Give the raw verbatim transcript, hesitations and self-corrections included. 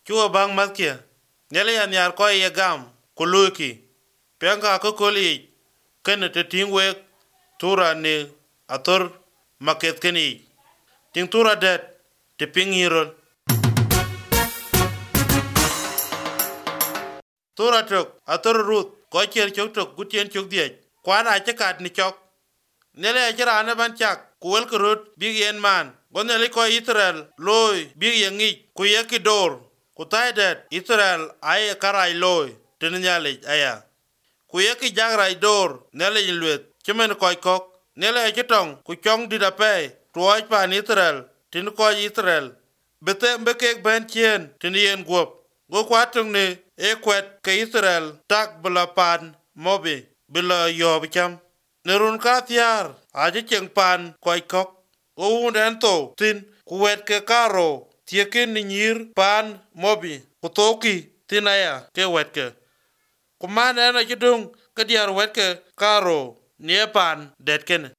chuo bang matkia nyale ya nyar ko ye gam kuluki penga ko koli ken te tingwe tura ne ator maket keni ting tura det te pingirol tura tok ator rut ko cher chok tok gutien chok die kwana chakat ni chok nyale ya chira ne ban chak kuwel kurut big yen man gonele ko Israel loy big yengi ku yekidor kutaidet Israel ay karai loy tin nyale aya ku yeki jagrai dor nele inluet chimen koy kok nele chitong ku chong dida pe tuoj pan Israel tin ko Israel bete mbeke ben chien tin yen gop go kwatung ne e kwet ke Israel tak bla pan mobi bila yob cham nerun ka tiar aje cheng pan koy kok o unden to tin kuwet ke karo tiekin nyir pan mobi kutoki tinaya ke wetke kumane na chidung ke diar wetke karo nie pan det ken